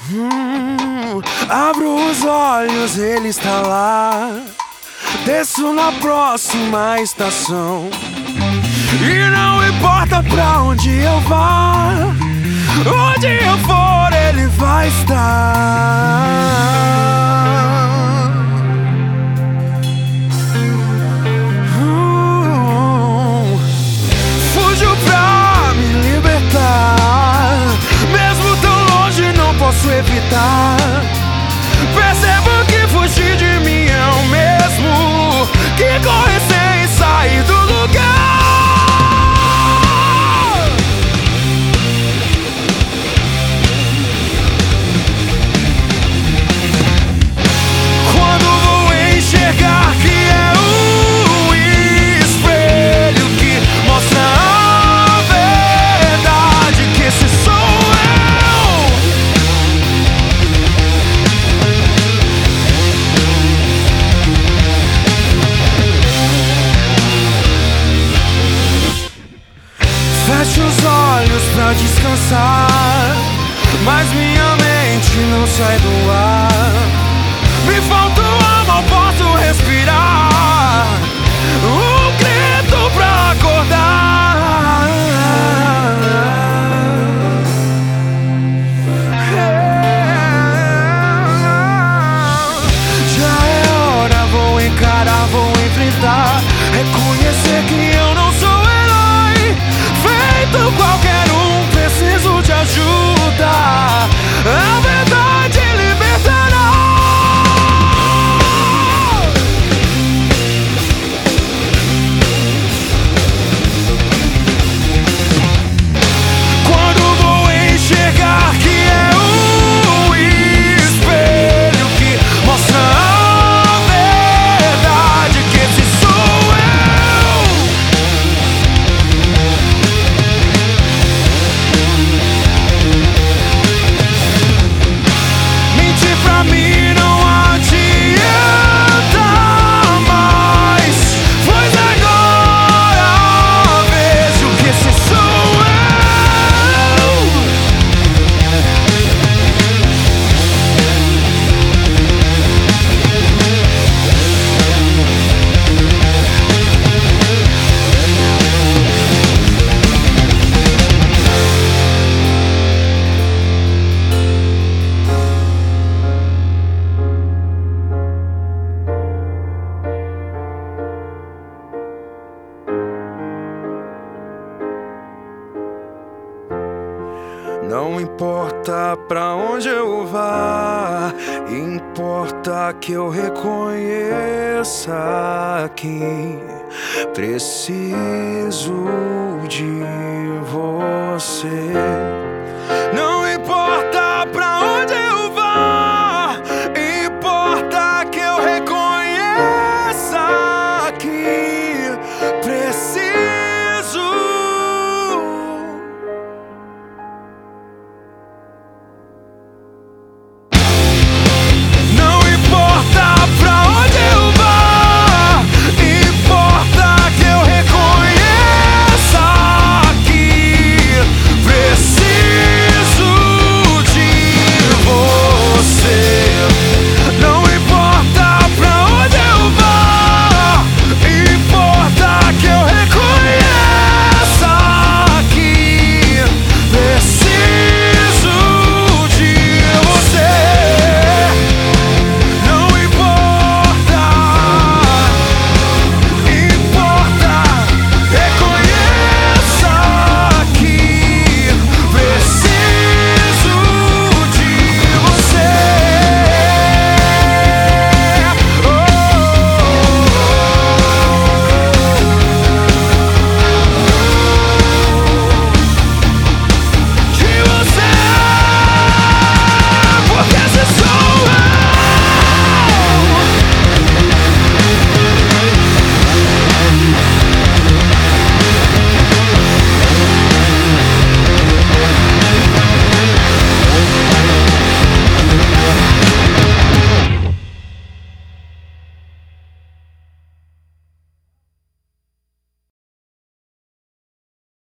Abro os olhos, ele está lá. Desço na próxima estação. E não importa pra onde eu vá, onde eu for ele vai estar. Fujo pra me libertar, mesmo tão longe não posso evitar. Percebo que fugir de mim é o mesmo que correr sem sair do lugar. Quando vou enxergar que é o espelho que mostra a verdade, que esse sou eu. Fecho os olhos pra descansar, mas minha mente não sai do ar. Me falta o ar, mal posso respirar. Um grito pra acordar. Já é hora, vou encarar, vou enfrentar. Reconhecer que eu não sou herói, feito qualquer um, preciso de ajuda. A verdade libertará. Quando vou enxergar que é o espelho que mostra a verdade, que esse sou eu. Mentir pra mim não adianta mais, pois agora vejo que esse sou eu. Não importa pra onde eu vá, importa que eu reconheça que preciso de você.